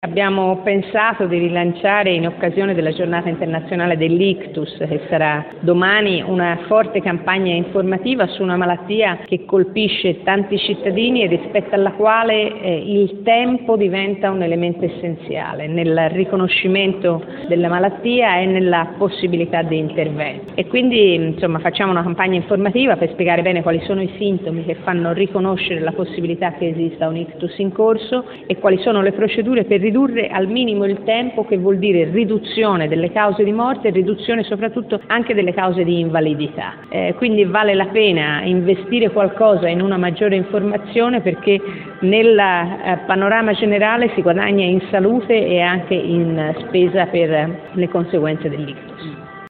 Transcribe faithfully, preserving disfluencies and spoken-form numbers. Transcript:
Abbiamo pensato di rilanciare, in occasione della giornata internazionale dell'ictus, che sarà domani, una forte campagna informativa su una malattia che colpisce tanti cittadini e rispetto alla quale eh, il tempo diventa un elemento essenziale nel riconoscimento della malattia e nella possibilità di intervento. E quindi insomma, facciamo una campagna informativa per spiegare bene quali sono i sintomi che fanno riconoscere la possibilità che esista un ictus in corso e quali sono le procedure per ridurre al minimo il tempo, che vuol dire riduzione delle cause di morte e riduzione soprattutto anche delle cause di invalidità. Eh, quindi vale la pena investire qualcosa in una maggiore informazione, perché nel eh, panorama generale si guadagna in salute e anche in spesa per le conseguenze dell'ictus.